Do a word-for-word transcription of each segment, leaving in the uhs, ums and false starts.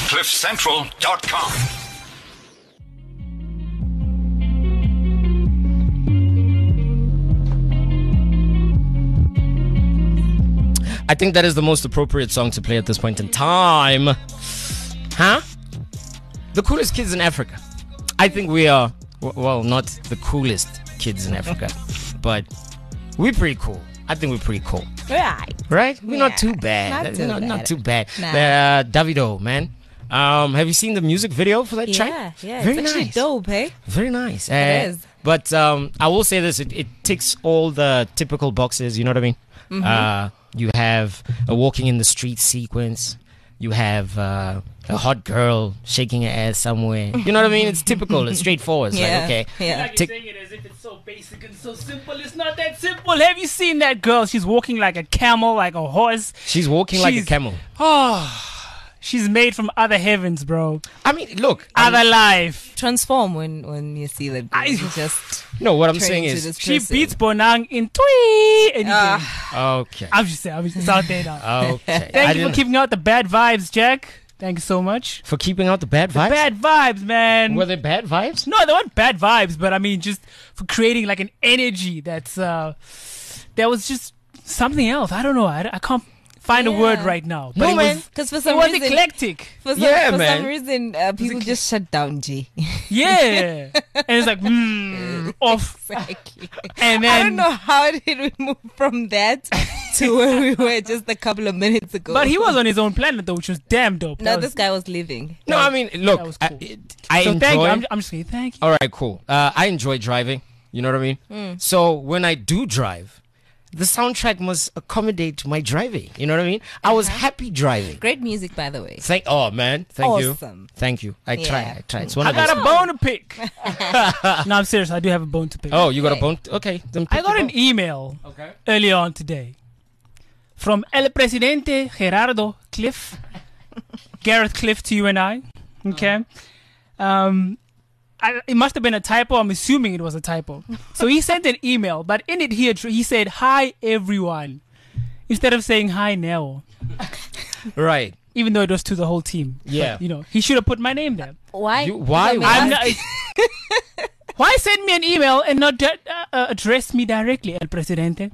cliff central dot com. I think that is the most appropriate song to play at this point in time. Huh? The coolest kids in Africa. I think we are, well, not the coolest kids in Africa, but we're pretty cool. I think we're pretty cool. Right. Right? We're Yeah. not too bad. Not too not, bad. not too bad. Nah. Uh, Davido, man. Um, have you seen the music video for that track? Yeah, yeah. Very it's actually nice. dope, hey? Very nice. Uh, It is. But um, I will say this: it, it ticks all the typical boxes. You know what I mean? Mm-hmm. Uh, you have a walking in the street sequence. You have uh, a hot girl shaking her ass somewhere. You know what I mean? It's typical. It's straightforward. It's Yeah, like, okay, yeah. Like you're Tick- saying it as if it's so basic and so simple. It's not that simple. Have you seen that girl? She's walking like a camel, like a horse. she's walking like a She's- camel. Oh, she's made from other heavens, bro. I mean, look. I'm- Other life. Transform when, when you see that girl. I- You just no, what I'm turn saying into is, this She person. beats Bonang in twee anything. Ah. okay, I'm just saying. I'm just it's out there now. okay. Thank I you for didn't- keeping out the bad vibes, Jack. Thank you so much. for keeping out the bad vibes. Bad vibes, man. Were they bad vibes? No, they weren't bad vibes, but I mean, just for creating like an energy that's uh, that was just something else. I don't know. I, I can't find a word Yeah. right now. But No, it man. was, Because for it some was reason, eclectic. for some, Yeah, for man. some reason, uh, people just shut down G. Yeah, and it's like mm, off, Exactly. and I don't then. know how did we move from that to where we were just a couple of minutes ago. But he was on his own planet though, which was damn dope. No, That this was- guy was leaving. No, I mean, look. that was I, cool. it- I So enjoy. thank you. I'm, I'm just saying thank you. All right, cool. Uh, I enjoy driving. You know what I mean? So when I do drive, the soundtrack must accommodate my driving. You know what I mean? I was happy driving. Great music, by the way. Thank. Oh man, thank you. Awesome. Thank you. I try. Yeah. I try. It's one I of those. got a bone to pick. No, I'm serious. I do have a bone to pick. Oh, you got a Okay. bone? Okay. Then I pick got the an bone. email Okay. earlier on today from El Presidente Gerardo Cliff, Gareth Cliff to you and I. Okay. Um, I, it must have been a typo. I'm assuming it was a typo. So he sent an email, but in it he had, he said hi everyone instead of saying hi Neo, Right. even though it was to the whole team. Yeah. But, you know, he should have put my name there. Why? You- why- Let me I'm ask- not, why send me an email and not di- uh, uh, address me directly, El Presidente?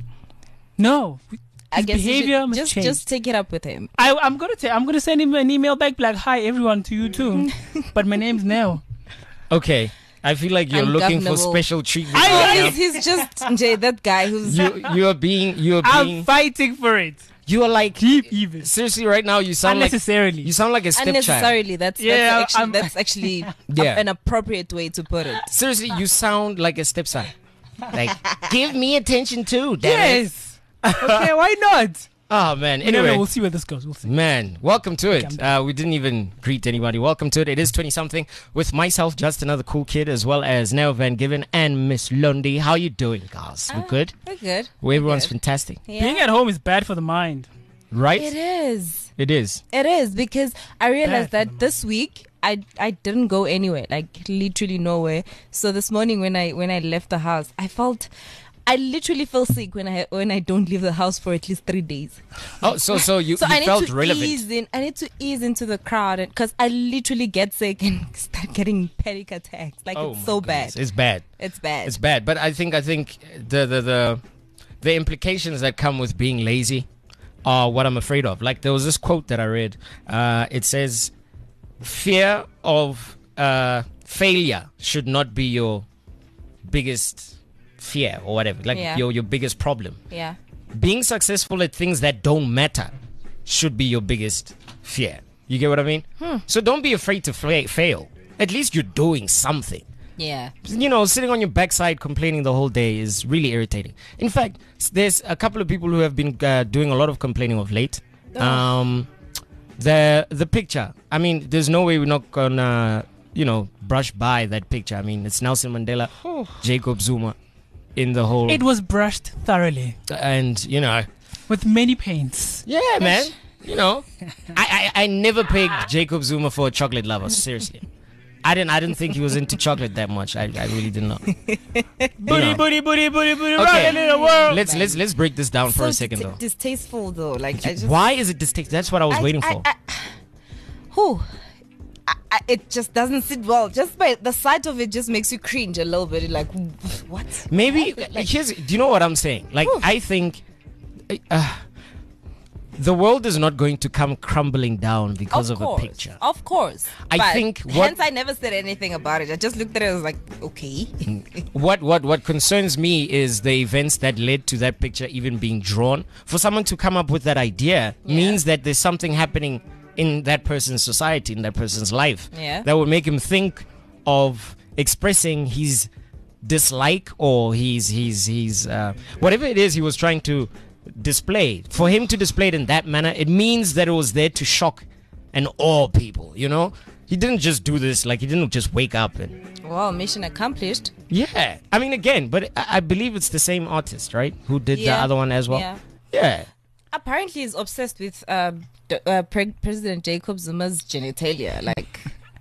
No, I his guess you should behavior must just change. just take it up with him. I, I'm gonna t- I'm gonna send him an email back like, hi everyone to you too, but my name's Neo. Okay. I feel like you're looking for Ungovernable. special treatment. I- right Oh, now. he's, he's just Jay, that guy who's you you are being you are I'm being fighting for it. you are like Deep even. seriously right now you sound like Unnecessarily. you sound like a stepchild. unnecessarily. That's Yeah, that's actually, I'm- that's actually Yeah. a- an appropriate way to put it. Seriously, you sound like a stepson. Like, give me attention too, damn it. yes. Okay, why not? Oh man. Anyway, Anyway, we'll see where this goes. We'll see. man, welcome to it. Uh, we didn't even greet anybody. Welcome to it. It is twenty something with myself, just another cool kid, as well as Neo Van Given and Miss Lundy. How you doing, guys? We good? We're good. Well, everyone's good. fantastic, Yeah. Being at home is bad for the mind. right? It is. It is. It is because I realized Bad. that this week I I didn't go anywhere, like literally nowhere. So this morning when I when I left the house, I felt I literally feel sick when I when I don't leave the house for at least three days. Oh, so so you, So you I need felt to relevant. ease in. I need to ease into the crowd because I literally get sick and start getting panic attacks. Like Oh it's my so goodness. bad. It's bad. It's bad. It's bad. But I think I think the the the the implications that come with being lazy are what I'm afraid of. Like there was this quote that I read. Uh, it says, "Fear of uh, failure should not be your biggest fear or whatever. Like Yeah. your your biggest problem. yeah. Being successful at things that don't matter should be your biggest fear. You get what I mean? Hmm. So don't be afraid to fa- fail. At least you're doing something." Yeah. You know, sitting on your backside complaining the whole day is really irritating. In fact, s- there's a couple of people who have been uh, doing a lot of complaining of late. Um, the the picture. I mean, there's no way we're not gonna, you know, brush by that picture. I mean, it's Nelson Mandela, Jacob Zuma, in the whole, It was brushed thoroughly and you know, with many paints. yeah, man. You know, I, I I never pegged Jacob Zuma for a chocolate lover. Seriously. I didn't. I didn't think he was into chocolate that much. I, I really didn't know. Booty, know. booty, booty, booty, booty, Okay. rocking in the world. Let's let's let's break this down for so a second dis- though. distasteful though. Like I just Why is it distasteful? That's what I was I- waiting I- for. I- whew. I, it just doesn't sit well. Just by the sight of it, just makes you cringe a little bit. You're like, what? Maybe Like- here's. Do you know what I'm saying? Like, Whew. I think uh, the world is not going to come crumbling down because of, course, a picture. Of course. I But think what- hence I never said anything about it. I just looked at it. I was like, okay. What what what concerns me is the events that led to that picture even being drawn. For someone to come up with that idea Yeah. means that there's something happening in that person's society, in that person's life, Yeah. that would make him think of expressing his dislike or his his his uh, whatever it is he was trying to display. For him to display it in that manner, it means that it was there to shock and awe people. You know, he didn't just do this like he didn't just wake up and. Well, mission accomplished. Yeah, I mean, again, but I, I believe it's the same artist, right? Who did the Yeah. other one as well? Yeah. Yeah. Apparently, he's obsessed with um, d- uh, Pre- President Jacob Zuma's genitalia. Like,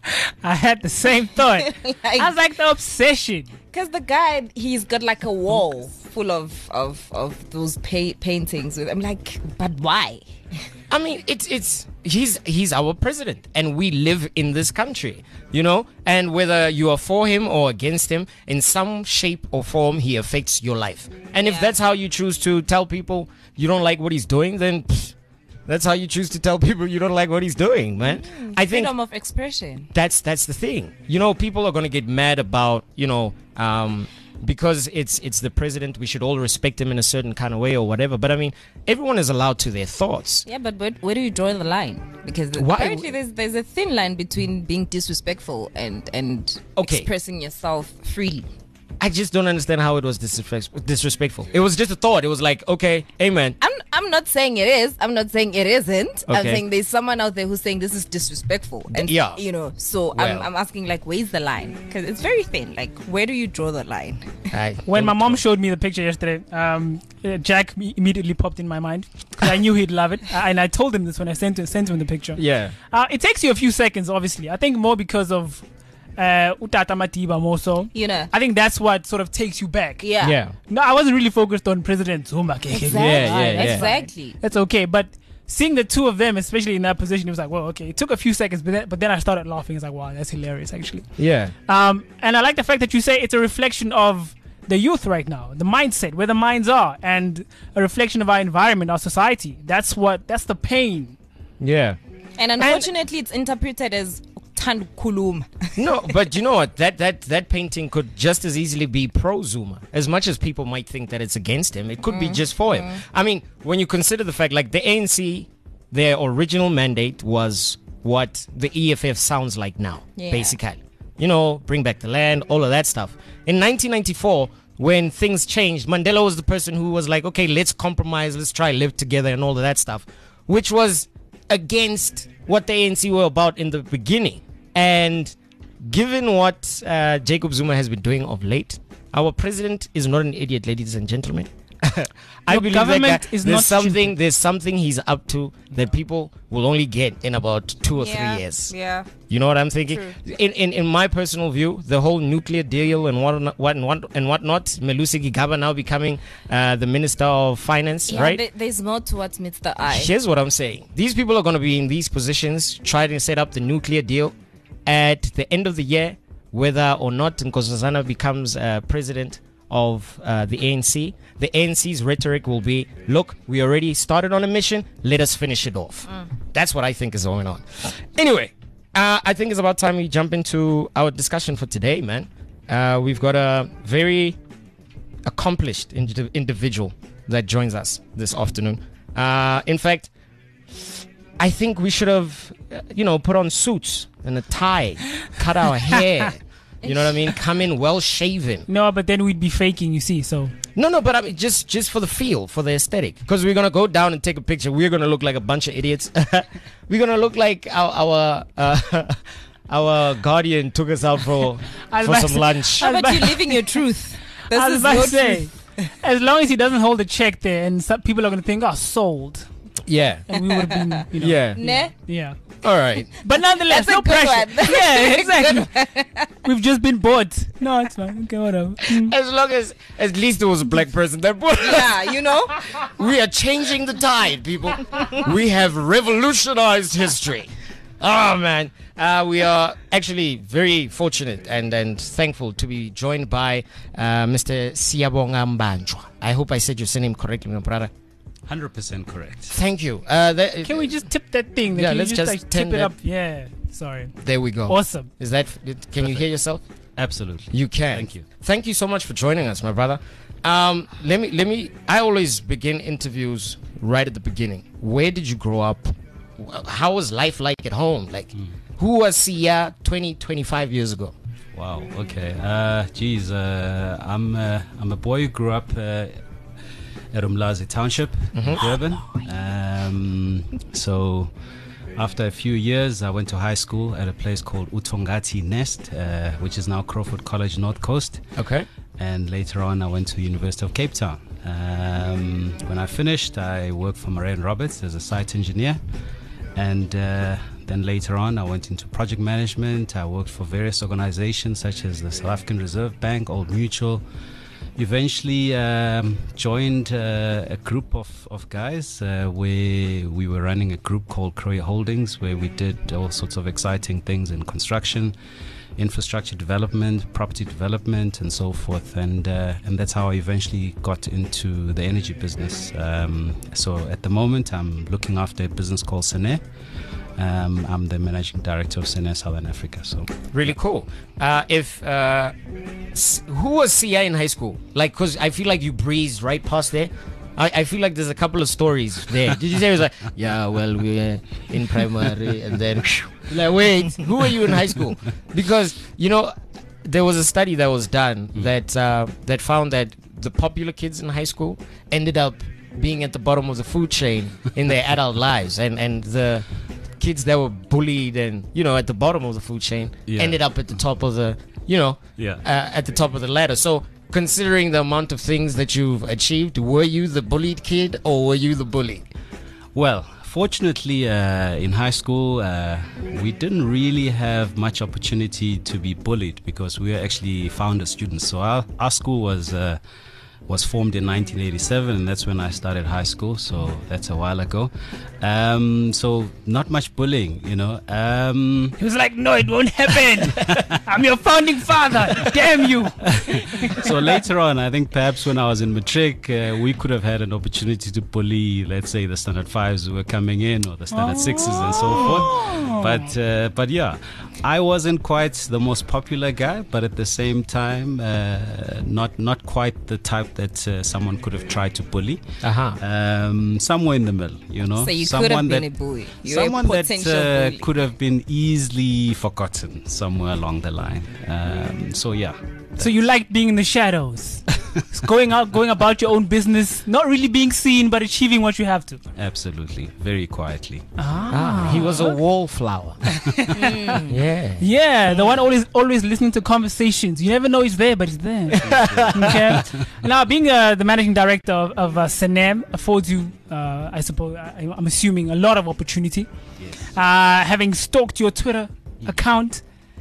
I had the same thought. I was like the obsession. because the guy, he's got like a wall full of of of those pa- paintings. With, I'm like, but why? I mean, it's it's he's he's our president, and we live in this country, you know. And whether you are for him or against him, in some shape or form, he affects your life. And if Yeah. that's how you choose to tell people you don't like what he's doing, then pfft, that's how you choose to tell people you don't like what he's doing, man. I think Freedom of expression. that's that's the thing. You know, people are gonna get mad about, you know, um, because it's it's the president. We should all respect him in a certain kind of way or whatever. But I mean, everyone is allowed to their thoughts. Yeah, but where, where do you draw the line? Because Why- apparently there's there's a thin line between being disrespectful and and Okay. expressing yourself freely. I just don't understand how it was disrespect- disrespectful. It was just a thought. It was like, okay, amen. I'm I'm not saying it is. I'm not saying it isn't. I'm Okay. saying there's someone out there who's saying this is disrespectful. And Yeah. you know, so Well. I'm I'm asking like, where's the line? Because it's very thin. Like, where do you draw the line? I When my don't mom know. showed me the picture yesterday, um, uh, Jack me- immediately popped in my mind because I knew he'd love it, uh, and I told him this when I sent him, sent him the picture. Yeah. Uh, it takes you a few seconds, obviously. I think more because of uh, Utata Matiba more so. You know. I think that's what sort of takes you back. Yeah. Yeah. No, I wasn't really focused on President Zuma. Exactly. Yeah, yeah, yeah. Exactly. That's okay, but seeing the two of them, especially in that position, it was like, well, okay. It took a few seconds, but then, but then I started laughing. It's like, wow, that's hilarious, actually. Yeah. Um, and I like the fact that you say it's a reflection of the youth right now, the mindset, where the minds are, and a reflection of our environment, our society. That's what, that's the pain. Yeah. And unfortunately, it's interpreted as Thand Kulum. No, but you know what? That that that painting could just as easily be pro Zuma. As much as people might think that it's against him, it could be just for him. I mean, when you consider the fact, like the A N C, their original mandate was what the E F F sounds like now, Yeah. basically. You know, bring back the land, all of that stuff. In nineteen ninety-four, when things changed, Mandela was the person who was like, okay, let's compromise, let's try live together and all of that stuff, which was against what the A N C were about in the beginning. And given what uh, Jacob Zuma has been doing of late, our president is not an idiot, ladies and gentlemen. I Your believe that government guy- is there's not something stupid. there's something he's up to that people will only get in about two or three years. Yeah. You know what I'm thinking? True. In, in in my personal view, the whole nuclear deal and what what and what and whatnot, Melusi Gigaba now becoming uh, the minister of finance, Yeah, right? there- there's more to what meets the eye. Here's what I'm saying. These people are going to be in these positions trying to set up the nuclear deal at the end of the year, whether or not Nkosazana becomes uh, president of uh, the A N C. The A N C's rhetoric will be, look, we already started on a mission, let us finish it off. That's what I think is going on. Anyway, uh, I think it's about time we jump into our discussion for today, man. Uh, we've got a very accomplished indi- individual that joins us this afternoon. Uh, in fact, I think we should have, uh, you know, put on suits and a tie, cut our hair. You know what I mean? Come in well shaven. No, but then we'd be faking, you see. So No, no, but I mean, just just for the feel, for the aesthetic. Because we're gonna go down and take a picture. We're gonna look like a bunch of idiots. We're gonna look like our our uh, our guardian took us out for I was for about some to- lunch. How about you living your truth? This I was is about your to say, truth. as long as he doesn't hold a check there, and some people are going to think, oh, sold, Yeah, and we would have been, you know, yeah. Ne? yeah. All right. But nonetheless, That's a no good pressure. one. Yeah, exactly. We've just been bored. No, it's fine. Okay, whatever. Mm. As long as at least it was a black person that put us. Yeah, you know? We are changing the tide, people. We have revolutionized history. Oh man, uh, we are actually very fortunate and, and thankful to be joined by uh, Mister Siyabonga Mbanjwa. I hope I said your surname correctly, my brother. one hundred percent correct. Thank you. Uh, that, Can we just tip that thing? Yeah, Can you let's just like, turn tip it that- up. Yeah. Sorry. There we go. Awesome. Is that? Can you hear yourself? Absolutely. You can. Thank you. Thank you so much for joining us, my brother. Um, let me. Let me. I always begin interviews right at the beginning. Where did you grow up? How was life like at home? Like, Mm. who was Sia twenty, twenty-five years ago? Wow. Okay. Uh, geez, uh, I'm uh, I'm a boy who grew up uh, at Umlazi Township, in Durban. Um, so after a few years, I went to high school at a place called Utongati Nest, uh, which is now Crawford College North Coast. Okay. And later on, I went to University of Cape Town. Um, when I finished, I worked for Murray and Roberts as a site engineer. And uh, then later on, I went into project management. I worked for various organizations such as the South African Reserve Bank, Old Mutual. Eventually um, joined uh, a group of, of guys uh, where we were running a group called Croy Holdings, where we did all sorts of exciting things in construction, infrastructure development, property development, and so forth. And uh, and that's how I eventually got into the energy business. Um, so at the moment, I'm looking after a business called Sene. Um, I'm the managing director of Sene Southern Africa. So Really cool. Uh, if uh, s- who was Sia in high school? Like, cause I feel like you breezed right past there. I, I feel like there's a couple of stories there. Did you say it was like, yeah, well, we were in primary and then like, wait, who were you in high school? Because you know, there was a study that was done Mm. that uh, that found that the popular kids in high school ended up being at the bottom of the food chain in their adult lives, and and the kids that were bullied and you know at the bottom of the food chain Yeah. ended up at the top of the you know yeah. uh, at the top of the ladder. So considering the amount of things that you've achieved, were you the bullied kid or were you the bully? Well, fortunately, uh, in high school, uh, we didn't really have much opportunity to be bullied because we were actually founder students. So our, our school was uh, was formed in nineteen eighty-seven, and that's when I started high school. So that's a while ago. Um, so not much bullying, you know. Um, He was like, no, it won't happen. I'm your founding father. Damn you. so later on, I think perhaps when I was in matric, uh, we could have had an opportunity to bully, let's say, the standard fives who were coming in, or the standard sixes, and so forth. But uh, but yeah, I wasn't quite the most popular guy, but at the same time, uh, not not quite the type that uh, someone could have tried to bully. Uh-huh. Um, somewhere in the middle, you know. So you someone could have been that, a bully. You're someone a that potential uh, bully. could have been easily forgotten somewhere along the line. Um, so yeah. So you liked being in the shadows. going out, going about your own business, not really being seen, but achieving what you have to. Absolutely, very quietly. Ah, he was a wallflower. Yeah. Yeah, the one always always listening to conversations. You never know he's there, but he's there. Okay. Now, being uh, the managing director of, of uh, Sanem affords you, uh, I suppose, I, I'm assuming, a lot of opportunity. Yes. Uh, having stalked your Twitter account,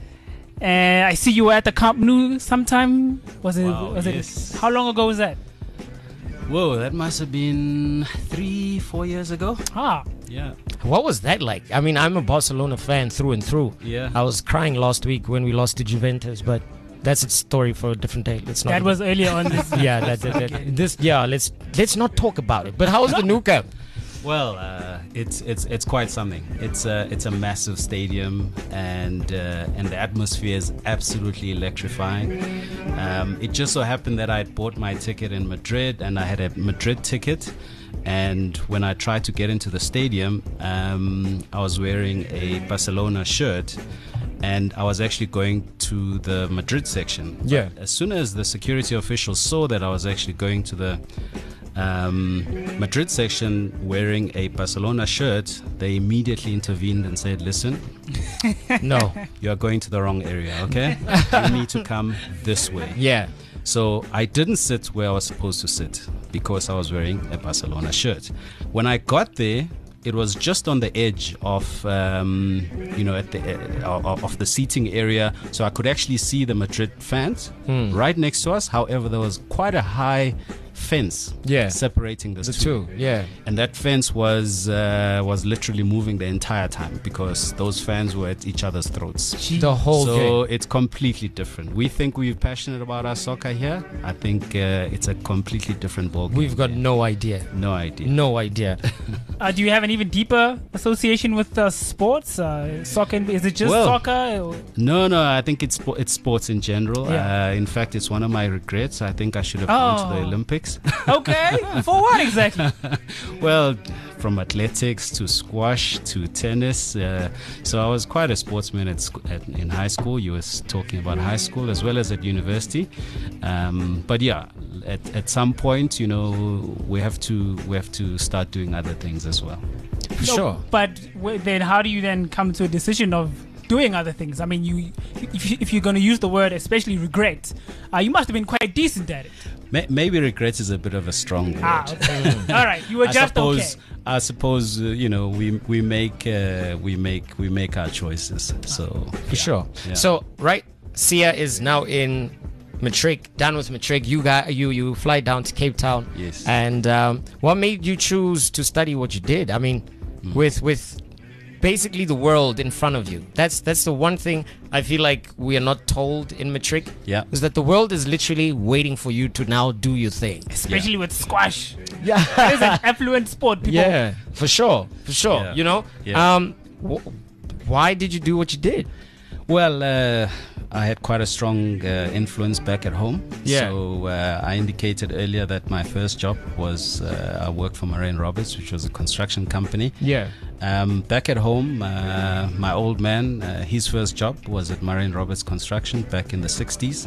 and I see you were at the Camp Nou sometime. Was it? Wow, was yes. it? How long ago was that? Whoa, that must have been three, four years ago. Ah, Yeah. What was that like? I mean, I'm a Barcelona fan through and through. Yeah. I was crying last week when we lost to Juventus, but that's a story for a different day. Let's not. that was earlier on. This, yeah, that, that, that- this. Yeah, let's let's not talk about it. But how's the new camp? Well, uh, it's it's it's quite something. It's a it's a massive stadium, and uh, and the atmosphere is absolutely electrifying. Um, it just so happened that I had bought my ticket in Madrid, and I had a Madrid ticket. And when I tried to get into the stadium, um, I was wearing a Barcelona shirt, and I was actually going to the Madrid section. Yeah. As soon as the security officials saw that I was actually going to the um, Madrid section wearing a Barcelona shirt, they immediately intervened and said, listen, No. you are going to the wrong area, okay? You need to come this way. Yeah. So I didn't sit where I was supposed to sit because I was wearing a Barcelona shirt. When I got there, it was just on the edge of, um, you know, at the uh, of the seating area, so I could actually see the Madrid fans right next to us. However, there was quite a high fence Yeah. separating the The two. two. Yeah. And that fence was uh, was literally moving the entire time because those fans were at each other's throats. The whole So game. it's completely different. We think we're passionate about our soccer here. I think uh, it's a completely different ballgame. We've got here. no idea. no idea. No idea. Uh, do you have an even deeper association with uh, sports? Uh, soccer? Is it just Well, soccer? Or- No, no. I think it's spo- it's sports in general. Yeah. Uh, in fact, it's one of my regrets. I think I should have gone to the Oh. Olympics. Okay, for what exactly? Well, from athletics to squash to tennis. Uh, so I was quite a sportsman at, sc- at in high school. You was talking about high school as well as at university. Um, but yeah, at, at some point, you know, we have to we have to start doing other things as well. For No, sure. But w- then, how do you then come to a decision of doing other things? I mean, you if, you, if you're going to use the word, especially regret, uh, you must have been quite decent at it. May- Maybe regret is a bit of a strong word. Ah, okay. All right, you were I just suppose, okay. I suppose uh, you know we we make uh, we make we make our choices. So For sure. Yeah. So, right, Sia is now in Matric, done with Matric. You got you you fly down to Cape Town. Yes. And um, what made you choose to study what you did? I mean, Mm. with with basically the world in front of you. That's that's the one thing I feel like we are not told in Matric. Yeah. Is that the world is literally waiting for you to now do your thing. Especially with squash. Yeah. It is an affluent sport. People, Yeah, for sure, for sure. Yeah. You know, Yeah. um, wh- why did you do what you did? Well, uh, I had quite a strong uh, influence back at home. Yeah. So uh, I indicated earlier that my first job was uh, I worked for Murray and Roberts, which was a construction company. Yeah, Um, back at home, uh, my old man, uh, his first job was at Murray and Roberts Construction back in the sixties.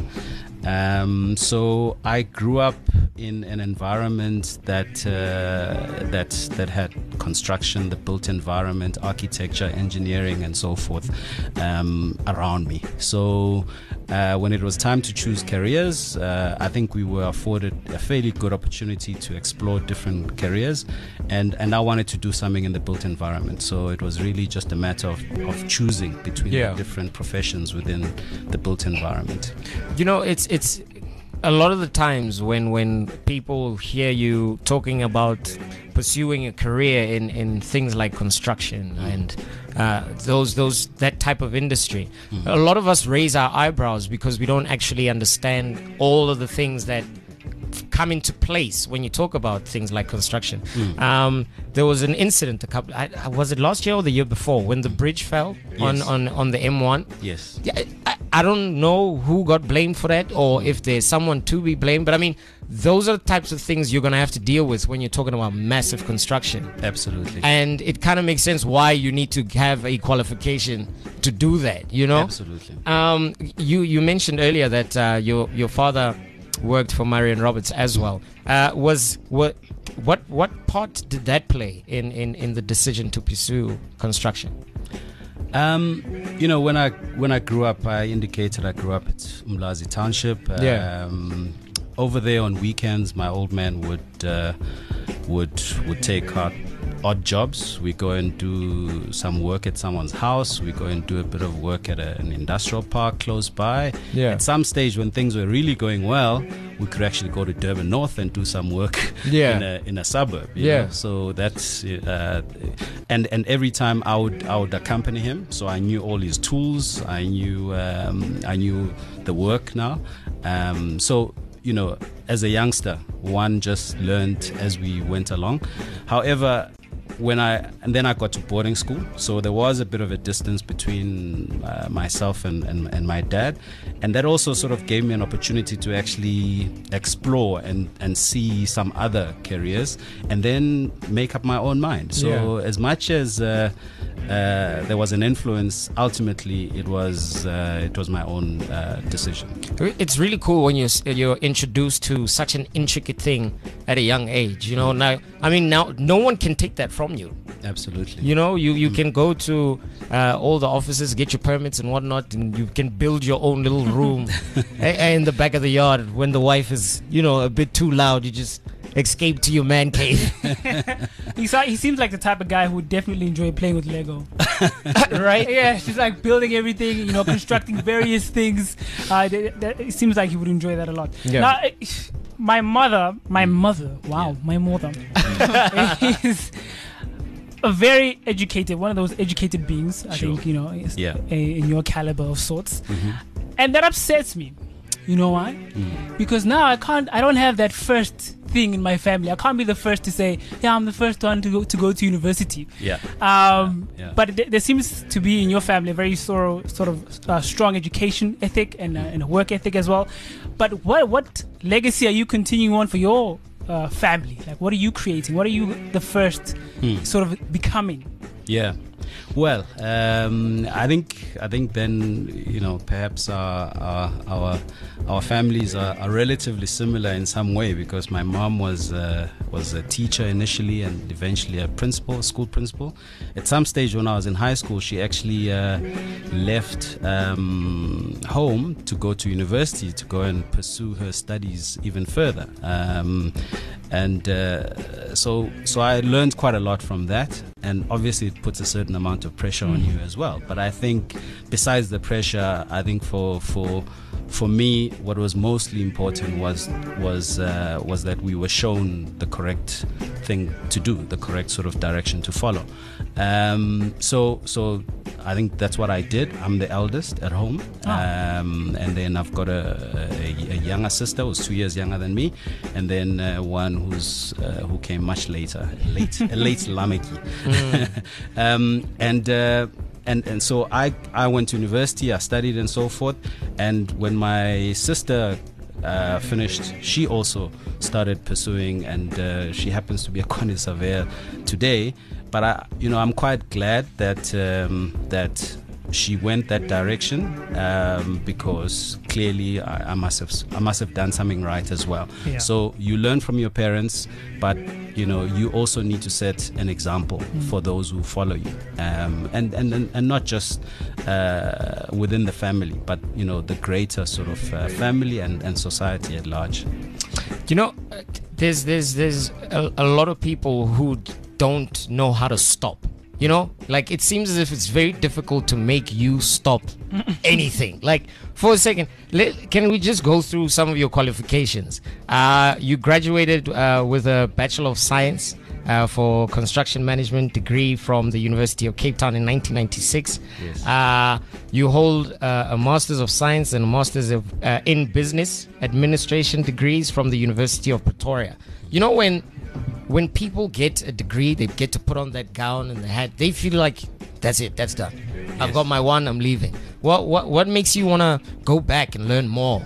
Um, so I grew up in an environment that uh, that that had construction, the built environment, architecture, engineering, and so forth um, around me. So uh, when it was time to choose careers, uh, I think we were afforded a fairly good opportunity to explore different careers, and and I wanted to do something in the built environment. So it was really just a matter of, of choosing between Yeah. the different professions within the built environment. you know, it's it's a lot of the times when when people hear you talking about pursuing a career in in things like construction and uh, those those that type of industry, a lot of us raise our eyebrows because we don't actually understand all of the things that come into place when you talk about things like construction. Um, there was an incident a couple. I, I- was it last year or the year before when the bridge fell on, Yes. on on the M one? Yes. Yeah, I, I don't know who got blamed for that or if there's someone to be blamed, but I mean, those are the types of things you're gonna have to deal with when you're talking about massive construction. Absolutely. And it kind of makes sense why you need to have a qualification to do that. You know. Absolutely. Um, you you mentioned earlier that uh, your your father worked for Murray and Roberts as well. Uh, was what what what part did that play in, in, in the decision to pursue construction? Um, you know, when I when I grew up, I indicated I grew up at Umlazi Township. Yeah. Um, over there on weekends, my old man would uh, would would take out odd jobs. We go and do some work at someone's house. We go and do a bit of work at a, an industrial park close by. Yeah. At some stage, when things were really going well, we could actually go to Durban North and do some work Yeah. in a in a suburb. you Yeah. know. So that's uh, and and every time I would I would accompany him. So I knew all his tools. I knew um, I knew the work now. Um, so you know, as a youngster, one just learned as we went along. However, when I and then I got to boarding school, so there was a bit of a distance between uh, myself and, and, and my dad, and that also sort of gave me an opportunity to actually explore and, and see some other careers and then make up my own mind. So Yeah. as much as uh, uh, there was an influence, ultimately it was uh, it was my own uh, decision. It's really cool when you're you're introduced to such an intricate thing at a young age. You know, now I mean, now no one can take that from you. Absolutely. You know, you you can go to uh, all the offices, get your permits and whatnot, and you can build your own little room a- in the back of the yard. When the wife is, you know, a bit too loud, you just escape to your man cave. He, saw, he seems like the type of guy who would definitely enjoy playing with Lego. Right? Yeah, she's like building everything, you know, constructing various things. Uh, th- th- it seems like he would enjoy that a lot. Yeah. Now, eh, my mother, my Mm. mother, wow, Yeah. my mother is a very educated, one of those educated beings. I Sure. think you know, is Yeah. a, in your caliber of sorts, Mhm. and that upsets me. You know why? Mm. Because now I can't. I don't have that first thing in my family. I can't be the first to say, "Yeah, I'm the first one to go to go to university." Yeah. Um, Yeah, yeah. But th- there seems to be in your family a very thorough, sort of uh, strong education ethic and, uh, and a work ethic as well. But what what legacy are you continuing on for your uh, family? Like, what are you creating? What are you the first Mm. sort of becoming? Yeah. Well, um, I think I think then you know perhaps our our our, our families are, are relatively similar in some way, because my mom was uh, was a teacher initially and eventually a principal, school principal. At some stage when I was in high school, she actually uh, left um, home to go to university to go and pursue her studies even further. Um, and uh, so so I learned quite a lot from that, and obviously it puts a certain amount of pressure on you as well. But I think besides the pressure, I think for for for me, what was mostly important was was uh, was that we were shown the correct thing to do, the correct sort of direction to follow. Um, so so I think that's what I did. I'm the eldest at home, Oh. um, and then I've got a, a, a younger sister who's two years younger than me, and then uh, one who's uh, who came much later, late a late Lameki, um, and. Uh, And, and so I, I went to university, I studied and so forth. And when my sister uh, finished, she also started pursuing, and uh, she happens to be a quantity surveyor today. But I, you know, I'm quite glad that um, that she went that direction, um, because clearly I, I must have I must have done something right as well. Yeah. So you learn from your parents, but you know you also need to set an example for those who follow you, um, and, and and and not just uh, within the family, but you know the greater sort of uh, family and, and society at large. You know, uh, there's there's there's a, a lot of people who d- don't know how to stop. You know, like it seems as if it's very difficult to make you stop anything. Like for a second, let, can we just go through some of your qualifications? Uh, you graduated uh, with a Bachelor of Science uh, for Construction Management degree from the University of Cape Town in nineteen ninety-six. Yes. Uh, you hold uh, a Master's of Science and a Master's of, uh, in Business Administration degrees from the University of Pretoria. You know, when when people get a degree, they get to put on that gown and the hat. They feel like that's it, that's done. I've Yes. got my one, I'm leaving. What what what makes you want to go back and learn more?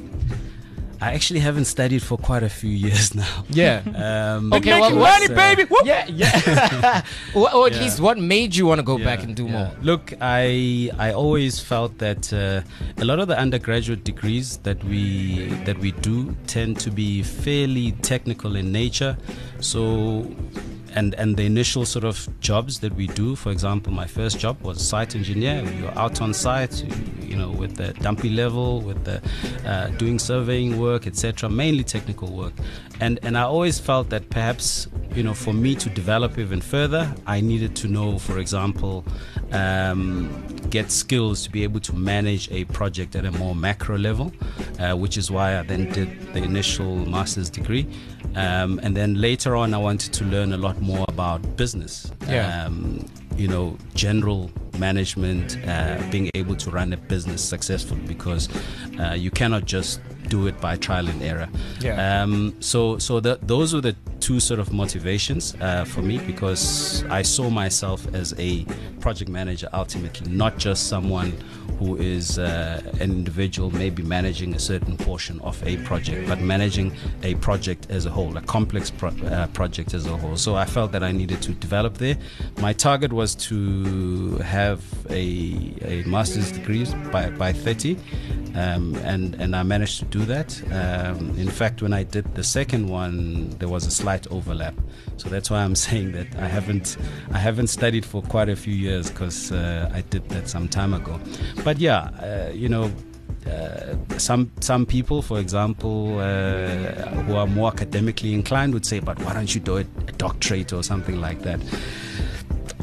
I actually haven't studied for quite a few years now. Yeah. Um, Okay, Making well, money, what's, uh, baby. Whoop. Yeah, yeah. or, or at Yeah. least what made you want to go Yeah, back and do yeah. more? Look, I I always felt that uh, a lot of the undergraduate degrees that we that we do tend to be fairly technical in nature. So. And, and the initial sort of jobs that we do, for example, my first job was site engineer. You're out on site, you, you know, with the dumpy level, with the uh, doing surveying work, et cetera. Mainly technical work, and and I always felt that perhaps, you know, for me to develop even further, I needed to know, for example, um, get skills to be able to manage a project at a more macro level, uh, which is why I then did the initial master's degree. Um, and then later on, I wanted to learn a lot more about business. Yeah. Um, you know, general management, uh, being able to run a business successfully, because uh, you cannot just do it by trial and error. Yeah. Um, so, so the, those were the two sort of motivations uh, for me, because I saw myself as a project manager ultimately, not just someone who is uh, an individual maybe managing a certain portion of a project, but managing a project as a whole, a complex pro- uh, project as a whole. So I felt that I needed to develop there. My target was to have a, a master's degree by, by thirty, um, and, and I managed to do that. Um, in fact, when I did the second one, there was a slight overlap. So that's why I'm saying that I haven't I haven't studied for quite a few years, because uh, I did that some time ago. But yeah, uh, you know, uh, some some people, for example, uh, who are more academically inclined would say, but why don't you do it, a doctorate or something like that?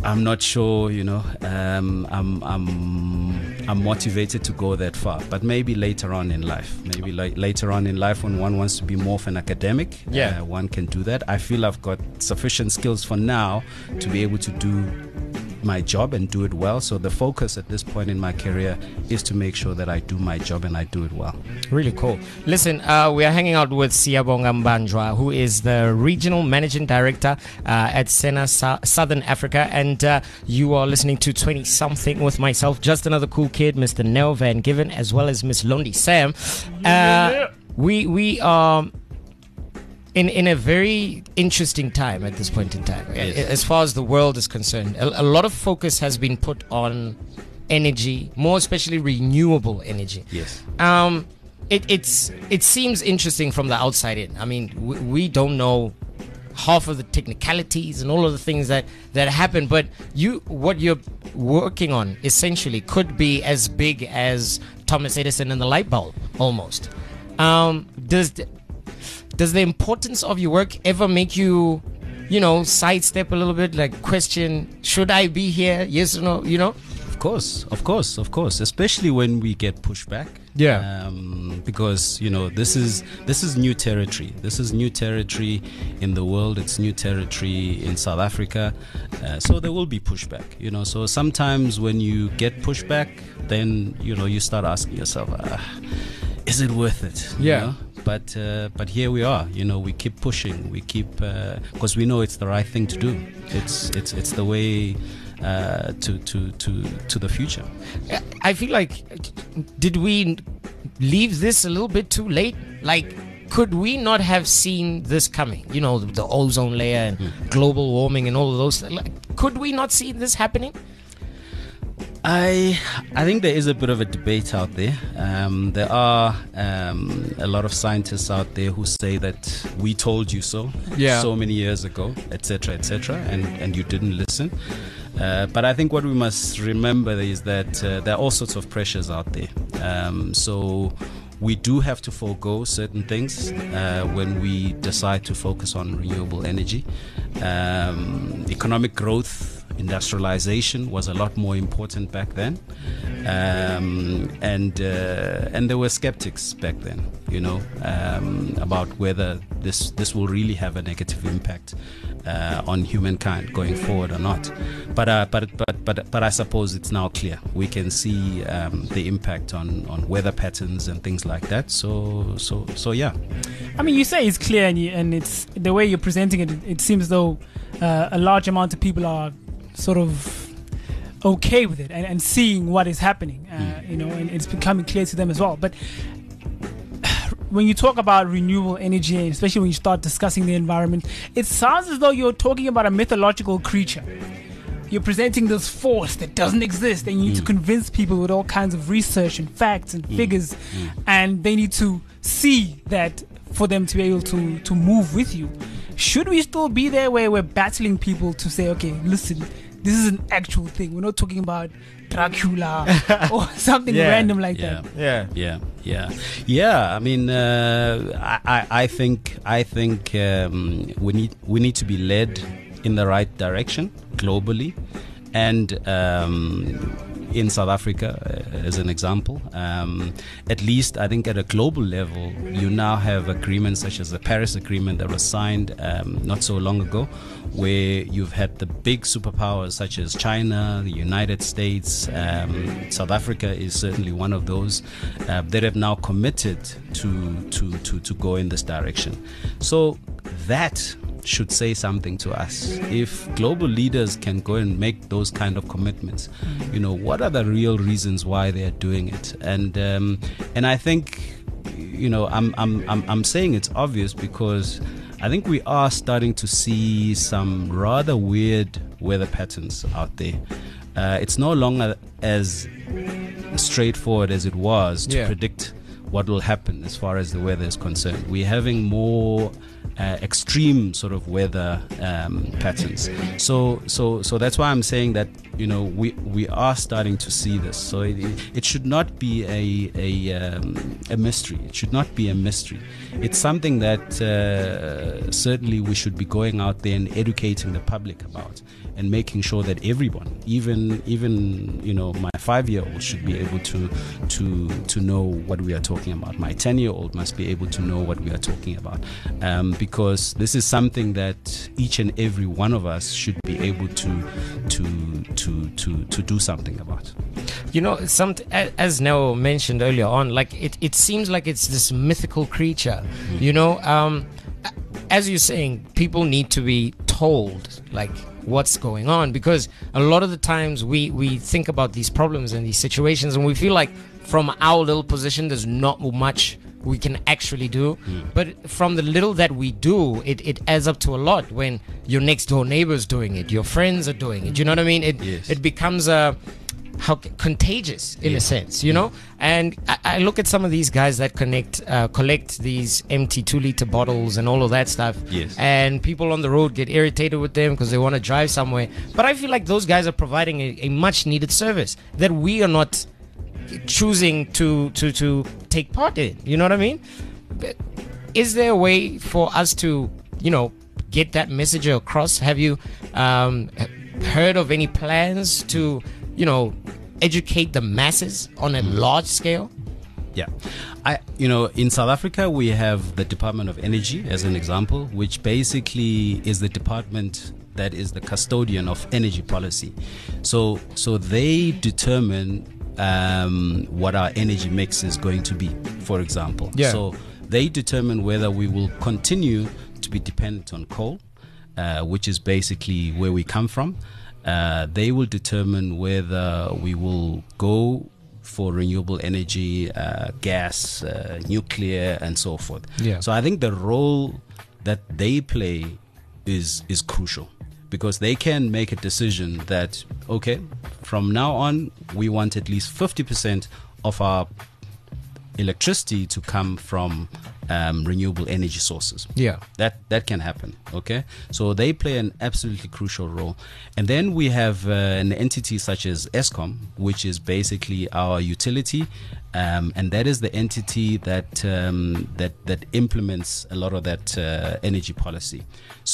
I'm not sure, you know, um, I'm, I'm, I'm motivated to go that far, but maybe later on in life, maybe like later on in life when one wants to be more of an academic, Yeah. uh, one can do that. I feel I've got sufficient skills for now to be able to do my job and do it well. So the focus at this point in my career is to make sure that I do my job and I do it well. Really cool. Listen, uh, we are hanging out with Siyabonga Mbanjwa, who is the Regional Managing Director uh, at Sena Sa- Southern Africa. And uh, you are listening to twenty something with myself, Just Another Cool Kid, Mister Nell Van Given, as well as Miss Londi Sam. Uh, we, we are... In, in a very interesting time at this point in time, Yes. as far as the world is concerned. A, a lot of focus has been put on energy, more especially renewable energy. Yes. Um, it, it's it seems interesting from the outside in. I mean, we, we don't know half of the technicalities and all of the things that, that happen, but you what you're working on essentially could be as big as Thomas Edison and the light bulb, almost. Um, does th- does the importance of your work ever make you, you know, sidestep a little bit, like question, should I be here? Yes or no? You know? Of course, of course, of course. Especially when we get pushback. Yeah. Um, because you know this is this is new territory. This is new territory in the world. It's new territory in South Africa. Uh, so there will be pushback. You know. So sometimes when you get pushback, then you know you start asking yourself, ah, is it worth it? You Yeah. know? But uh, but here we are. You know, we keep pushing. We keep because we know it's the right thing to do. It's it's it's the way uh, to to to to the future. I feel like, did we leave this a little bit too late? Like, could we not have seen this coming? You know, the, the ozone layer and global warming and all of those. Like, could we not see this happening? I I think there is a bit of a debate out there. Um, there are um, a lot of scientists out there who say that we told you so, Yeah. so many years ago, et cetera, et cetera, and and you didn't listen. Uh, but I think what we must remember is that uh, there are all sorts of pressures out there. Um, so we do have to forego certain things uh, when we decide to focus on renewable energy. Um, economic growth, industrialization was a lot more important back then, um, and uh, and there were skeptics back then, you know, um, about whether this this will really have a negative impact uh, on humankind going forward or not. But uh, but but but but I suppose it's now clear. We can see um, the impact on, on weather patterns and things like that. So so so yeah. I mean, you say it's clear, and, you, and it's the way you're presenting it. It seems though uh, a large amount of people are sort of okay with it and, and seeing what is happening, uh, Mm. you know, and it's becoming clear to them as well. But when you talk about renewable energy, and especially when you start discussing the environment, it sounds as though you're talking about a mythological creature. You're presenting this force that doesn't exist, and you need to convince people with all kinds of research and facts and figures, and they need to see that for them to be able to, to move with you. Should we still be there where we're battling people to say, okay, listen, this is an actual thing. We're not talking about Dracula or something Yeah. random like Yeah. that. Yeah. Yeah, yeah, yeah. I mean, uh, I, I, I think, I think um, we need we need to be led in the right direction globally, and um, in South Africa, uh, as an example. Um, at least, I think at a global level, you now have agreements such as the Paris Agreement that was signed um, not so long ago, where you've had the big superpowers such as China, the United States, um, South Africa is certainly one of those uh, that have now committed to, to, to, to go in this direction. So that should say something to us. If global leaders can go and make those kind of commitments, you know, what are the real reasons why they are doing it? And um, and I think, you know, I'm I'm I'm I'm saying it's obvious because I think we are starting to see some rather weird weather patterns out there. Uh, it's no longer as straightforward as it was to Yeah. predict what will happen as far as the weather is concerned. We're having more uh, extreme sort of weather um, patterns. So, so, so that's why I'm saying that, you know, we we are starting to see this. So it, it should not be a a, um, a mystery. It should not be a mystery. It's something that uh, certainly we should be going out there and educating the public about, and making sure that everyone, even even you know, my five-year-old should be able to to to know what we are talking about. My ten-year-old must be able to know what we are talking about, um, because this is something that each and every one of us should be able to to to to to do something about. You know, some as Neo mentioned earlier on, like it, it seems like it's this mythical creature. Mm-hmm. You know, um, as you're saying, people need to be told like what's going on, because a lot of the times we we think about these problems and these situations, and we feel like from our little position there's not much we can actually do. Mm. But from the little that we do, it, it adds up to a lot when your next door neighbor's doing it, your friends are doing it. You know what I mean? It yes. it becomes a how contagious in yeah. a sense, you know. And I, I look at some of these guys that connect uh, collect these empty two liter bottles and all of that stuff. Yes. And people on the road get irritated with them because they want to drive somewhere. But I feel like those guys are providing a, a much needed service that we are not choosing to to to take part in. You know what I mean? Is there a way for us to, you know, get that message across? Have you um, heard of any plans to, you know, educate the masses on a large scale? Yeah. I, you know, in South Africa, we have the Department of Energy as an example, which basically is the department that is the custodian of energy policy. So, so they determine um, what our energy mix is going to be, for example. Yeah. So they determine whether we will continue to be dependent on coal, uh, which is basically where we come from. Uh, they will determine whether we will go for renewable energy, uh, gas, uh, nuclear, and so forth. Yeah. So I think the role that they play is is crucial, because they can make a decision that, okay, from now on, we want at least fifty percent of our electricity to come from um, renewable energy sources. Yeah. That that can happen. Okay, so they play an absolutely crucial role. And then we have uh, an entity such as Eskom, which is basically our utility, um, and that is the entity that um, that that implements a lot of that uh, energy policy.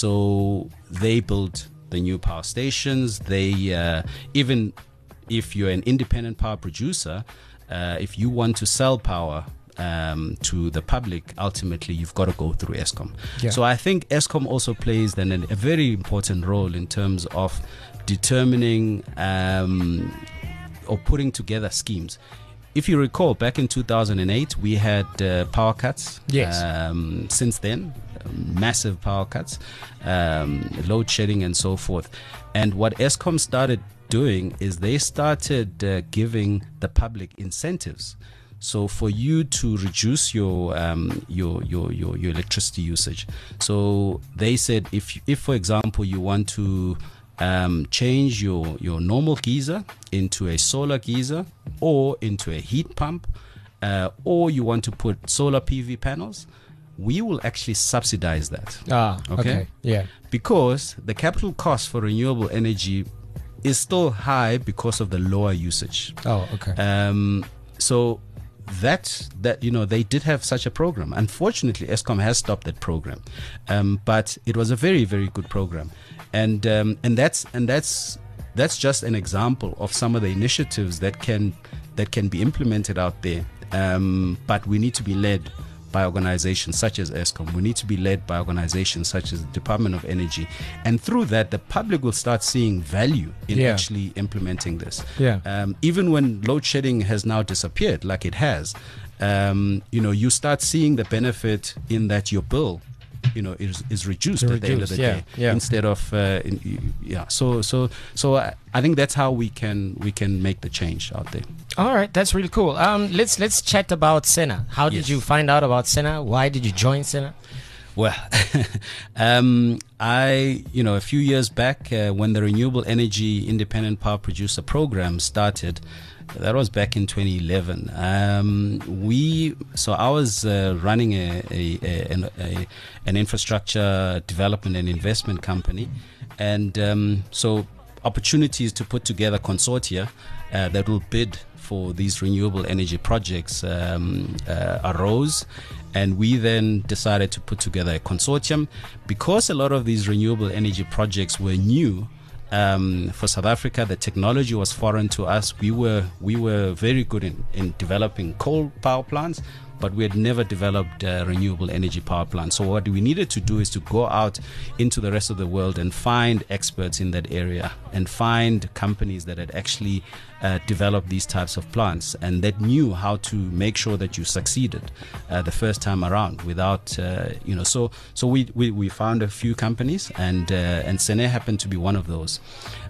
So they build the new power stations. They uh, even if you're an independent power producer, uh, if you want to sell power Um, to the public, ultimately you've got to go through Eskom. Yeah. So I think Eskom also plays then a, a very important role in terms of determining um, or putting together schemes. If you recall, back in two thousand eight, we had uh, power cuts. Yes. Um, since then, massive power cuts, um, load shedding, and so forth. And what Eskom started doing is they started uh, giving the public incentives. So for you to reduce your um, your, your your your electricity usage, so they said if if for example you want to um, change your your normal geyser into a solar geyser or into a heat pump, uh, or you want to put solar P V panels, we will actually subsidize that. Ah, okay. Okay. Yeah. Because the capital cost for renewable energy is still high because of the lower usage. Oh, okay. Um, so that that you know they did have such a program. Unfortunately, Eskom has stopped that program, um, but it was a very very good program, and um, and that's and that's that's just an example of some of the initiatives that can that can be implemented out there. Um, but we need to be led by organizations such as Eskom. We need to be led by organizations such as the Department of Energy, and through that, the public will start seeing value in Yeah. actually implementing this. Yeah. Um, even when load shedding has now disappeared, like it has, um, you know, you start seeing the benefit in that your bill, you know, is, is reduced It's at the end of reduced, the yeah, day, yeah. instead of uh, in, yeah. So so so I, I think that's how we can we can make the change out there. All right, that's really cool. Um, let's let's chat about Sena. How did Yes. you find out about Sena? Why did you join Sena? Well, um, I, you know, a few years back uh, when the Renewable Energy Independent Power Producer Program started, That was back in twenty eleven. Um, we so I was uh, running a, a, a, an, a an infrastructure development and investment company, and um, so opportunities to put together consortia uh, that will bid for these renewable energy projects um, uh, arose, and we then decided to put together a consortium because a lot of these renewable energy projects were new. Um, for South Africa, the technology was foreign to us. We were we were very good in, in developing coal power plants, but we had never developed uh, renewable energy power plants. So what we needed to do is to go out into the rest of the world and find experts in that area and find companies that had actually uh, developed these types of plants and that knew how to make sure that you succeeded uh, the first time around without, uh, you know, so so we, we, we found a few companies, and, uh, and Sene happened to be one of those.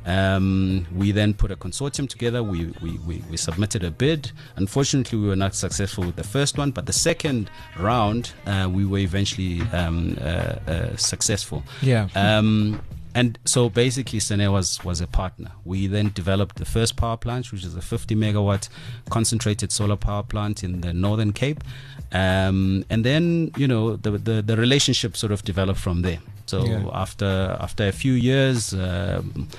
Um, we then put a consortium together. We, we, we, we submitted a bid. Unfortunately, we were not successful with the first one, but the second round, uh, we were eventually um, uh, uh, successful. Yeah. Um, and so basically, Sene was, was a partner. We then developed the first power plant, which is a fifty megawatt concentrated solar power plant in the Northern Cape. Um, and then, you know, the, the, the relationship sort of developed from there. So Yeah. after after a few years, um,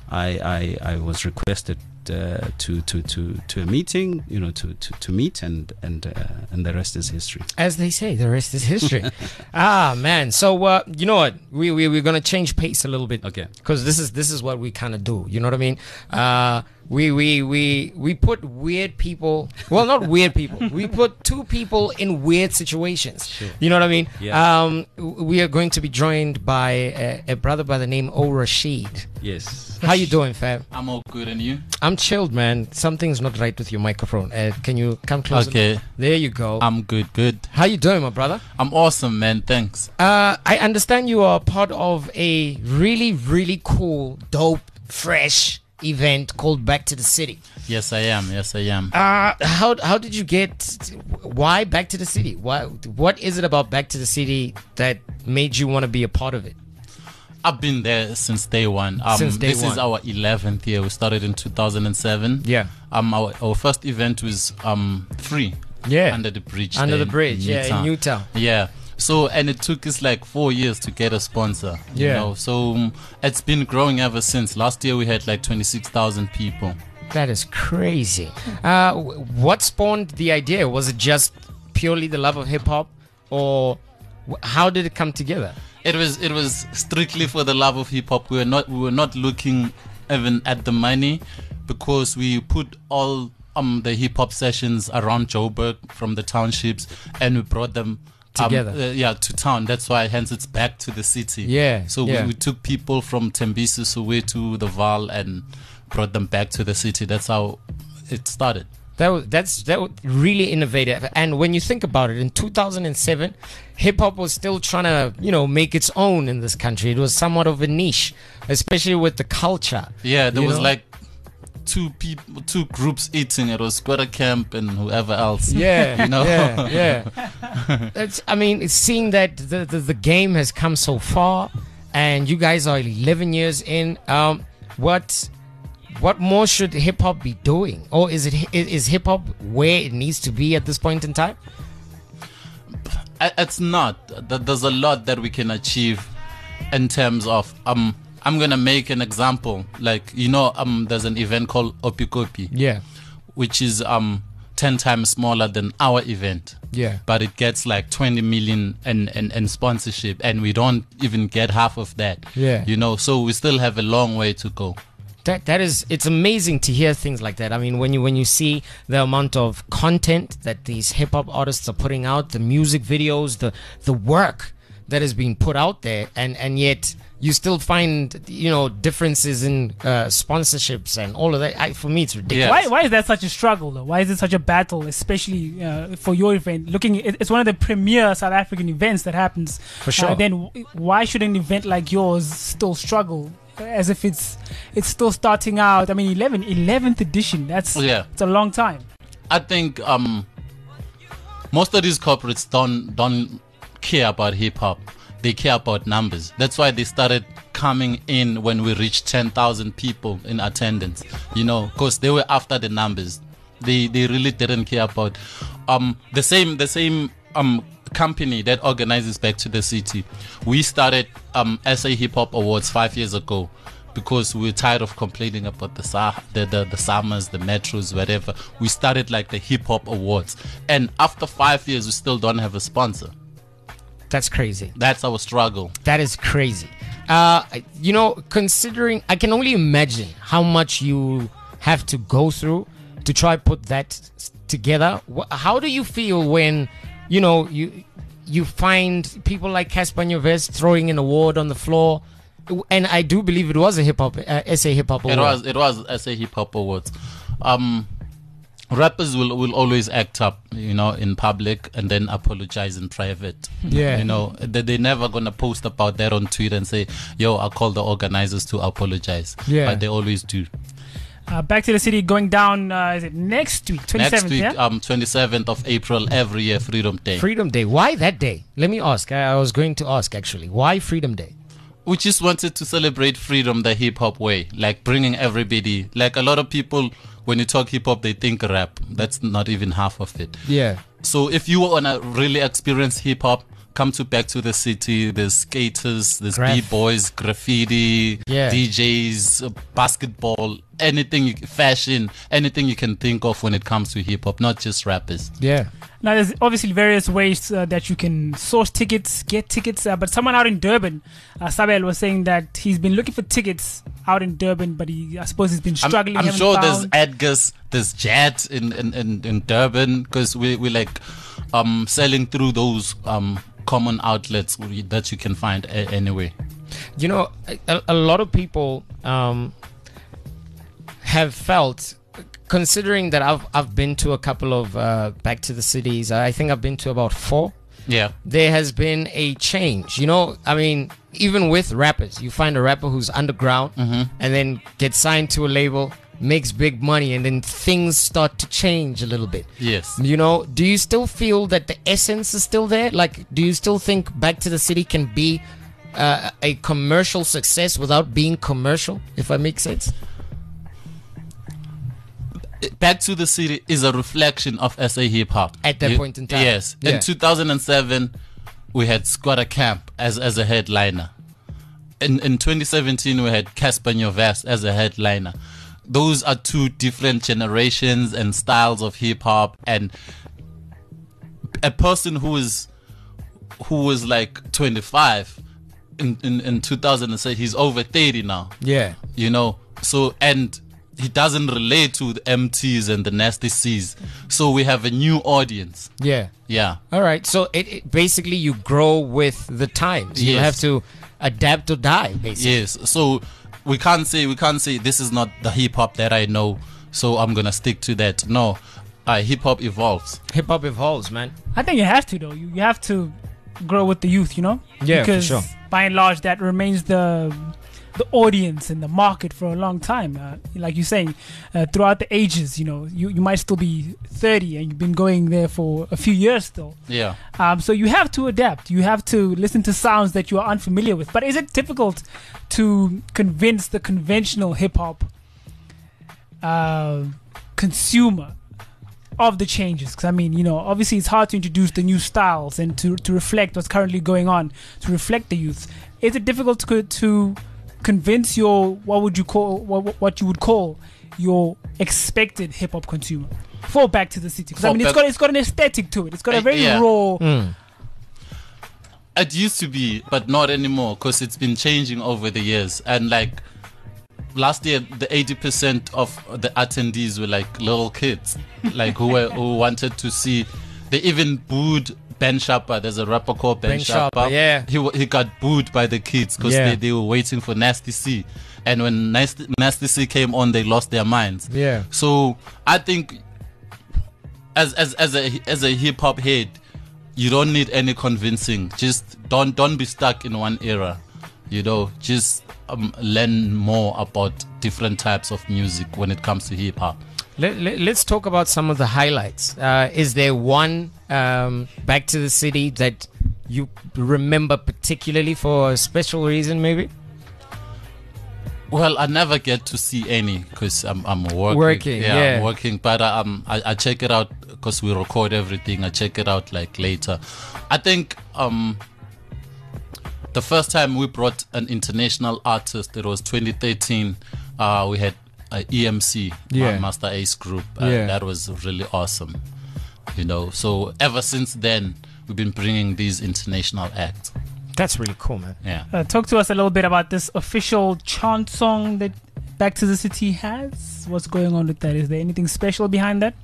I, I I was requested uh, to, to to to a meeting, you know, to to, to meet, and and uh, and the rest is history. As they say, the rest is history. Ah, man. So uh, you know what? We we we're gonna change pace a little bit. Okay. Because this is this is what we kind of do. You know what I mean? Uh, we we we we put weird people. Well, not weird people. We put two people in weird situations. Sure. You know what I mean? Yeah. Um, w- we are going to be joined by a, a brother by the name O Rashid. Yes. How you doing, fam? I'm all good, and you? I'm chilled, man. Something's not right with your microphone. Uh, can you come closer? Okay, There you go. I'm good, good. How you doing, my brother? I'm awesome, man. Thanks. Uh, I understand you are part of a really, really cool, dope, fresh event called Back to the City. Yes, I am. Yes, I am. Uh, how how did you get? Why Back to the City? Why? What is it about Back to the City that made you want to be a part of it? I've been there since day one. Um, Since day this one. is our eleventh year. We started in two thousand seven. Yeah. Um, our, our first event was um free. Yeah. Under the bridge. Under there the bridge, in yeah, in Newtown. Newtown. Yeah. So, and it took us like four years to get a sponsor. You Yeah. know? So um, it's been growing ever since. Last year we had like twenty-six thousand people. That is crazy. Uh, w- what spawned the idea? Was it just purely the love of hip hop, or w- how did it come together? It was it was strictly for the love of hip hop. We were not we were not looking even at the money, because we put all um the hip hop sessions around Joburg from the townships, and we brought them um, Together. uh, yeah, to town. That's why hence it's Back to the City. Yeah, So yeah. We, we took people from Tembisa, Soweto, the Vaal, and brought them back to the city. That's how it started. That was, that's that was really innovative. And when you think about it, in two thousand seven, hip hop was still trying to, you know, make its own in this country. It was somewhat of a niche, especially with the culture. Yeah, there You was know? like two people, two groups eating. It was Squatter Camp and whoever else. Yeah, You know? yeah, yeah. That's, I mean, it's seeing that the, the the game has come so far, and you guys are eleven years in. Um, what what more should hip hop be doing, or is it is hip hop where it needs to be at this point in time? I- It's not. Th- There's a lot that we can achieve in terms of um. I'm gonna make an example. Like, you know, um, there's an event called Opikopi, Yeah, which is um ten times smaller than our event. yeah. But it gets like twenty million in, in, in sponsorship, and we don't even get half of that. Yeah. You know, so we still have a long way to go. That that is, it's amazing to hear things like that. I mean, when you when you see the amount of content that these hip hop artists are putting out, the music videos, the the work that is being put out there, and and yet you still find, you know, differences in uh, sponsorships and all of that. I, for me, it's ridiculous. Yeah. Why, why is that such a struggle, though? Why is it such a battle, especially uh, for your event? Looking, it- it's one of the premier South African events that happens. For sure. Uh, then w- why should an event like yours still struggle, as if it's it's still starting out? I mean, eleven, eleventh edition. That's Yeah. it's a long time. I think um, most of these corporates don't don't care about hip hop. They care about numbers. That's why they started coming in when we reached ten thousand people in attendance. You know, because they were after the numbers. They they really didn't care about um the same the same um company that organizes Back to the City. We started um S A Hip Hop Awards five years ago because we were tired of complaining about the Sa- the, the the summers, the metros, whatever. We started like the Hip Hop Awards, and after five years, we still don't have a sponsor. That's crazy. That's our struggle. That is crazy. Uh, you know, considering, I can only imagine how much you have to go through to try put that s- together. Wh- How do you feel when, you know, you you find people like Casper Nyovest throwing an award on the floor? And I do believe it was a hip hop, uh, S A Hip Hop award. It was it was S A Hip Hop Awards. Um, rappers will, will always act up, you know, in public and then apologize in private. Yeah. You know, they, they're never going to post about that on Twitter and say, yo, I call the organizers to apologize. Yeah. But they always do. Uh, Back to the City going down, uh, is it next week, twenty-seventh, Next week, yeah? um, twenty-seventh of April, every year, Freedom Day. Freedom Day. Why that day? Let me ask. I, I was going to ask actually. Why Freedom Day? We just wanted to celebrate freedom the hip hop way, like bringing everybody. Like a lot of people, when you talk hip hop, they think rap. That's not even half of it. Yeah. So if you want to really experience hip hop, come to Back to the City. There's skaters, there's Graph. b-boys, graffiti, Yeah. D Js, uh, basketball, anything, you, fashion, anything you can think of when it comes to hip hop, not just rappers. Yeah. Now, there's obviously various ways uh, that you can source tickets, get tickets. Uh, but someone out in Durban, uh, Sabel, was saying that he's been looking for tickets out in Durban, but he, I suppose he's been I'm, struggling. I'm haven't sure found- there's Edgar's, there's Jet in, in, in, in Durban, because we, we like um, selling through those um, common outlets that you can find a- anyway. You know, a, a lot of people um, have felt, considering that I've I've been to a couple of uh, Back to the Cities. I think I've been to about four. Yeah. There has been a change. You know, I mean, even with rappers, you find a rapper who's underground and then gets signed to a label, makes big money, and then things start to change a little bit. Yes. You know, do you still feel that the essence is still there? Like, do you still think Back to the City can be uh, a commercial success without being commercial, if that makes sense? Back to the City is a reflection of S A hip hop At that You- point in time. Yes. Yeah. In two thousand seven, we had Squatter Camp as as a headliner. In in twenty seventeen, we had Casper Nyovest as a headliner. Those are two different generations and styles of hip hop, and a person who is who was like twenty-five in in, in two thousand seven, he's over thirty now. Yeah. You know, so and he doesn't relate to the M Ts and the Nasty C's. So we have a new audience. Yeah. Yeah. All right. So it, it basically you grow with the times. You Yes. have to adapt or die, basically. Yes. So we can't say we can't say this is not the hip hop that I know, so I'm gonna stick to that. No. Uh, hip hop evolves. Hip hop evolves, man. I think you have to, though. You, you have to grow with the youth, you know? Yeah, for because sure. by and large, that remains the the audience and the market for a long time. Uh, like you're saying, uh, throughout the ages, you know, you, you might still be thirty and you've been going there for a few years still. Yeah. Um, so you have to adapt. You have to listen to sounds that you are unfamiliar with. But is it difficult to convince the conventional hip hop uh, consumer of the changes? Because I mean, you know, obviously it's hard to introduce the new styles and to, to reflect what's currently going on, to reflect the youth. Is it difficult to to convince your what would you call what what you would call your expected hip hop consumer for Back to the City? Because I For mean, it's Back- got it's got an aesthetic to it. It's got a Uh, very yeah. raw. Mm. It used to be, but not anymore, because it's been changing over the years. And like last year, the eighty percent of the attendees were like little kids, like who were who wanted to see. They even booed Ben Sharper. There's a rapper called Ben, Ben Sharper, yeah. He wa- he got booed by the kids because Yeah. they, they were waiting for Nasty C, and when Nasty, Nasty C came on, they lost their minds. Yeah. So I think as as as a as a hip hop head, you don't need any convincing. Just don't don't be stuck in one era. You know, just um, learn more about different types of music when it comes to hip hop. Let, let, let's talk about some of the highlights. Uh, is there one um, Back to the City that you remember particularly for a special reason, maybe? Well, I never get to see any because I'm I'm working. Working, yeah, yeah. I'm working. But I, um, I, I check it out because we record everything. I check it out like later. I think um, the first time we brought an international artist, it was twenty thirteen. Uh, we had uh, E M C, Yeah. uh, Master Ace Group. Uh, Yeah. That was really awesome. You know, so ever since then, we've been bringing these international acts. That's really cool, man. Yeah. Uh, talk to us a little bit about this official chant song that Back to the City has. What's going on with that? Is there anything special behind that?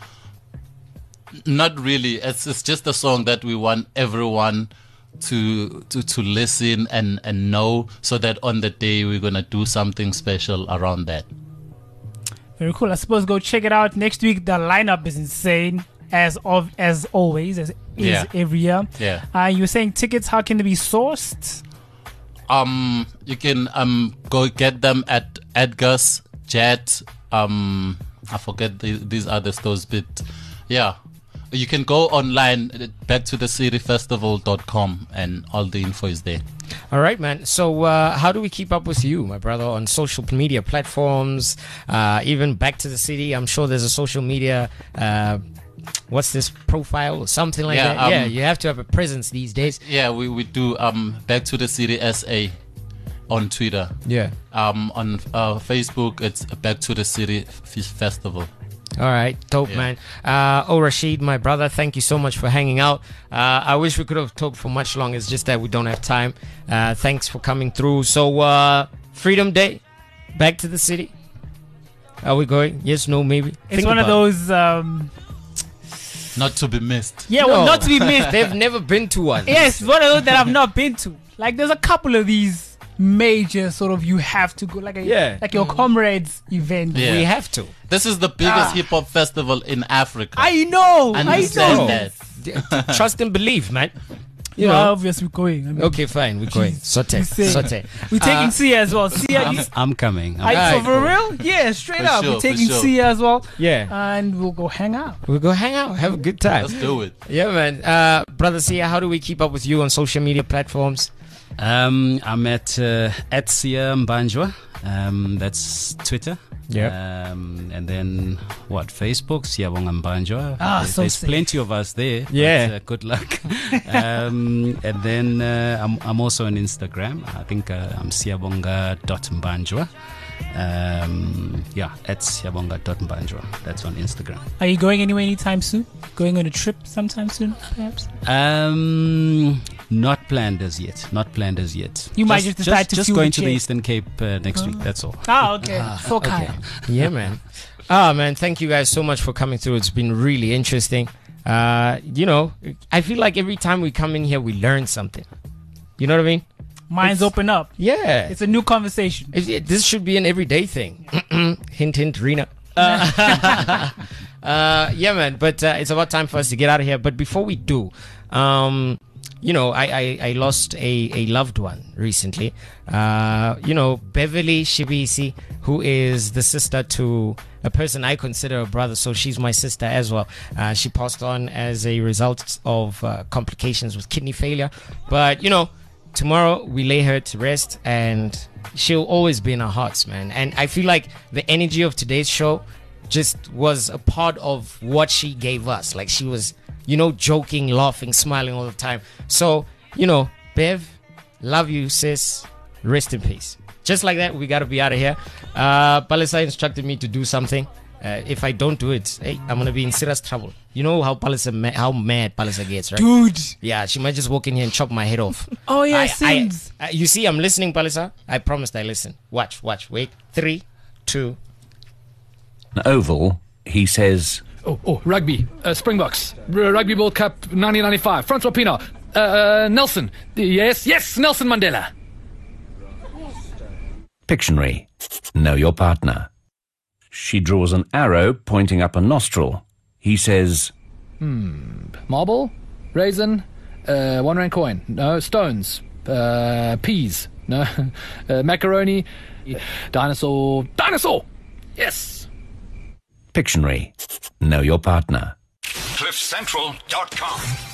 Not really. It's it's just a song that we want everyone to to to listen and and know, so that on the day we're gonna do something special around that. Very cool. I suppose go check it out next week. The lineup is insane, as of as always, as is Yeah. every year. Yeah. Uh, you were saying tickets. How can they be sourced? Um, you can um go get them at Edgar's, Jet. Um, I forget the, these other stores, but yeah, you can go online at back to the city festival dot com and all the info is there. All right, man. So, uh, how do we keep up with you, my brother, on social media platforms? Uh, even Back to the City. I'm sure there's a social media. Uh, what's this profile or something like Yeah, that? yeah, um, you have to have a presence these days. Yeah, we, we do um Back to the City S A on Twitter. Yeah. Um, on uh, Facebook, it's Back to the City F- Festival. All right, dope, Yeah. man. Uh, oh, Rashid, my brother, thank you so much for hanging out. Uh, I wish we could have talked for much longer. It's just that we don't have time. Uh, thanks for coming through. So, uh, Freedom Day, Back to the City. Are we going? Yes, no, maybe. It's Think one of about it. those. Um, Not to be missed. yeah, well, No. not to be missed. They've never been to one. Yes, one of those that I've not been to. Like, there's a couple of these major sort of you have to go, like a, Yeah. like your comrades event. Yeah. We have to. This is the biggest Ah. hip hop festival in Africa. I know. understand I know. that. D- Trust and believe, man. You well, know. obviously we're going. I mean, Okay, fine. We're going. Saute. you say- Saute. We're taking Uh, Sia as well. Sia, I'm, you, I'm coming. I'm I, Alright, so for cool. real? Yeah, straight For up. sure, we're for taking sure. Sia as well. Yeah. And we'll go hang out. We'll go hang out. Have a good time. Let's do it. Yeah, man. Uh, Brother Sia, how do we keep up with you on social media platforms? Um, I'm at uh, at Sia Mbanjwa. Um, that's Twitter. Yeah. Um, and then what? Facebook, Siyabonga Mbanjwa. Ah, There's, so there's safe. plenty of us there. but, Yeah. uh, good luck. um, and then uh, I'm I'm also on Instagram. I think uh, I'm Siyabonga dot Mbanjwa. Um, yeah, at Siyabonga dot Mbanjwa. That's on Instagram. Are you going anywhere anytime soon? Going on a trip sometime soon, perhaps? Um, not planned as yet. Not planned as yet. You might just decide to just fuel going the to the jet. Eastern Cape uh, next week. That's all. Ah, okay. so Okay. kind. Yeah, man. Ah, man. Thank you guys so much for coming through. It's been really interesting. Uh, you know, I feel like every time we come in here, we learn something. You know what I mean? Minds It's- open up. Yeah. It's a new conversation. It- it- this should be an everyday thing. hint, hint, Rena. Uh, uh, yeah, man. But uh, it's about time for us to get out of here. But before we do, um, you know, I, I, I lost a, a loved one recently. Uh, you know, Beverly Shibisi, who is the sister to a person I consider a brother. So she's my sister as well. Uh, she passed on as a result of uh, complications with kidney failure. But, you know, tomorrow we lay her to rest, and she'll always be in our hearts, man. And I feel like the energy of today's show just was a part of what she gave us. Like, she was, you know, joking, laughing, smiling all the time. So, you know, Bev, love you, sis. Rest in peace. Just like that, we gotta be out of here. Uh, Palisa instructed me to do something. Uh, if I don't do it, hey, I'm gonna be in serious trouble. You know how Palisa, ma- how mad Palisa gets, right? Dude. Yeah, she might just walk in here and chop my head off. Oh, yeah, I- Sims. I- I- you see, I'm listening, Palisa. I promised I listen. Watch, watch. Wait. Three, two. An oval, he says, Oh, oh, rugby, uh, Springboks, R- Rugby World Cup nineteen ninety-five, Francois Pienaar, uh, uh, Nelson, yes, yes, Nelson Mandela. Pictionary, know your partner. She draws an arrow pointing up a nostril. He says, Marble, raisin, uh, one rand coin, no, stones, uh, peas, no, uh, macaroni, dinosaur, dinosaur, yes. Pictionary, know your partner. cliff central dot com